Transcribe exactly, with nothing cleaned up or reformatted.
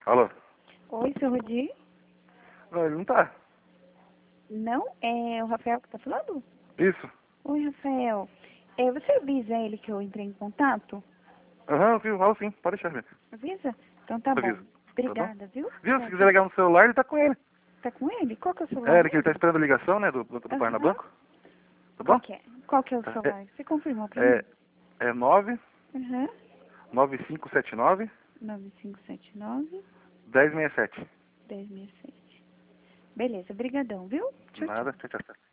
Alô? Oi, seu Rodi? Não, ele não tá. Não? É o Rafael que tá falando? Isso. Oi, Rafael. É, você avisa ele que eu entrei em contato? Aham, viu? Fala sim, pode deixar, gente. Avisa? Então tá bom. Avisa. Tá bom? Obrigada, viu? Viu? Se Tchau, quiser tchau. ligar no celular, ele tá com ele. Tá com ele? Qual que é o É, celular ele que ele tá dele? esperando a ligação, né, do, do, do Parna Aham. Banco. Tá Qual bom? que é? Qual que é o Tá. celular? Você confirmou pra É, mim? é, é nove Aham. nove cinco sete nove nove cinco sete nove, um zero seis sete. dez seis sete. Beleza, brigadão, viu? Tchau, tchau. Nada, tchau, tchau, tchau.